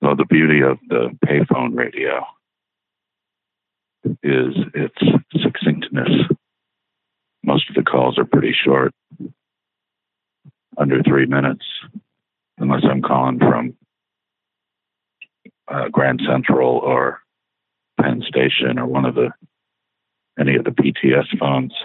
So the beauty of the payphone radio is its succinctness. Most of the calls are pretty short, under 3 minutes, unless I'm calling from Grand Central or Penn Station or any of the PTS phones,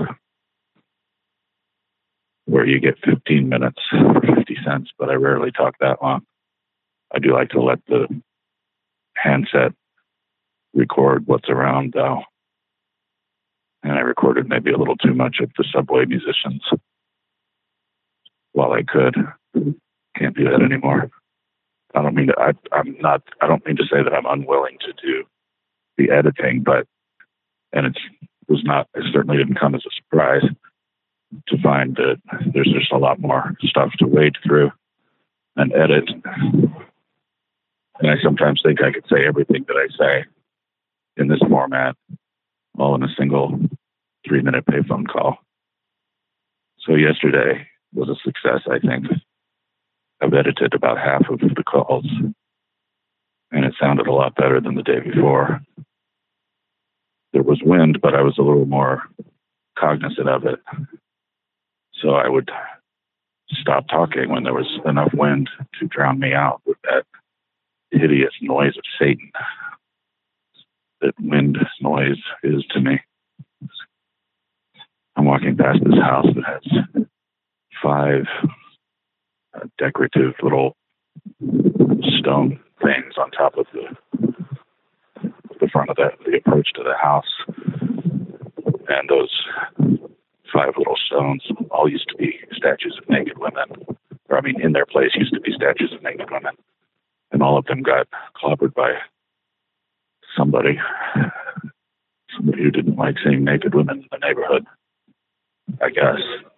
where you get 15 minutes for 50 cents, but I rarely talk that long. I do like to let the handset record what's around, though. And I recorded maybe a little too much of the subway musicians while I could. Can't do that anymore. I don't mean to. I don't mean to say that I'm unwilling to do the editing, it certainly didn't come as a surprise to find that there's just a lot more stuff to wade through and edit. And I sometimes think I could say everything that I say in this format, all in a single 3-minute payphone call. So yesterday was a success, I think. I've edited about half of the calls, and it sounded a lot better than the day before. There was wind, but I was a little more cognizant of it. So I would stop talking when there was enough wind to drown me out with that hideous noise of Satan that wind noise is to me. I'm walking past this house that has 5 decorative little stone things on top of the front of the approach to the house. And those 5 little stones all used to be statues of naked women. In their place used to be statues of naked women. And all of them got clobbered by somebody who didn't like seeing naked women in the neighborhood, I guess.